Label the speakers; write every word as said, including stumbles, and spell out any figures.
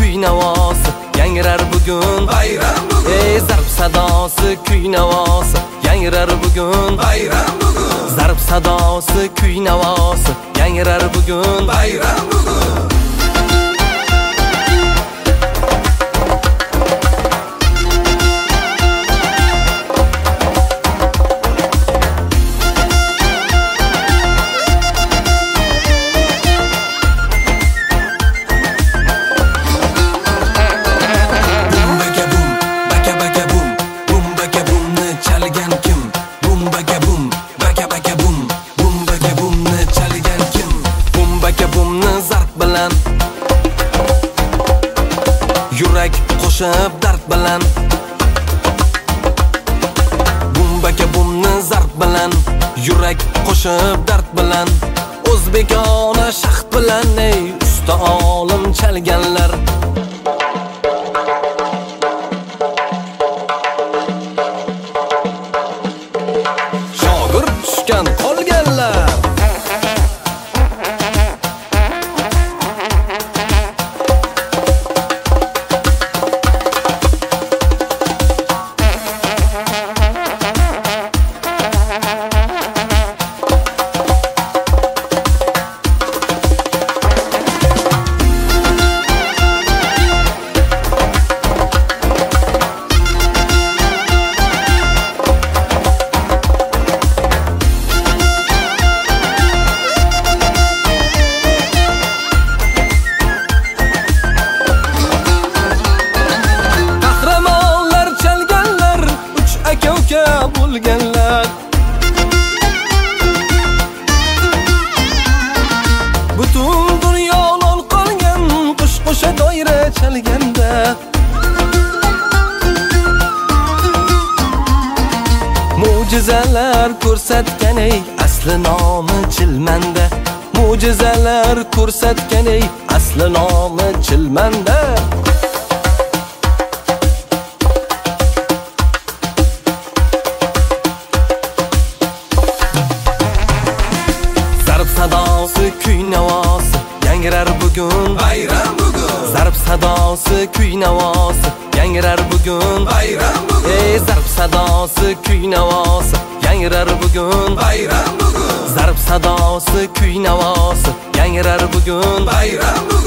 Speaker 1: kuy navosi yangrar bugun
Speaker 2: bayram bugun.
Speaker 1: Ey zarb sadosi kuy navosi yangrar bugun
Speaker 2: Bayram bugun.
Speaker 1: Zarb sadosi kuy navosi yangrar bugun
Speaker 2: Bayram bugun.
Speaker 1: Yurak qo'shib dard bilan Bumbaka bumni zarb bilan Yurak qo'shib dard bilan O'zbekona shaxt bilan ey usta olim chalganlar Shogird tushgan qolganlar bo'lganlar Butun dunyo lol qolgan qush qo'sha doira chalganda Mo'jizalar ko'rsatgan ey asli nomi Chilmanda Mo'jizalar ko'rsatgan ey asli nomi Chilmanda Zarb sadosi kuy navosi yangrar bugun
Speaker 2: Bayram bugun.
Speaker 1: Zarb sadosi kuy navosi yangrar bugun
Speaker 2: Bayram bugun.
Speaker 1: Ey zarb sadosi kuy navosi yangrar bugun
Speaker 2: Bayram bugun.
Speaker 1: Zarb sadosi kuy navosi yangrar bugun
Speaker 2: Bayram bugun.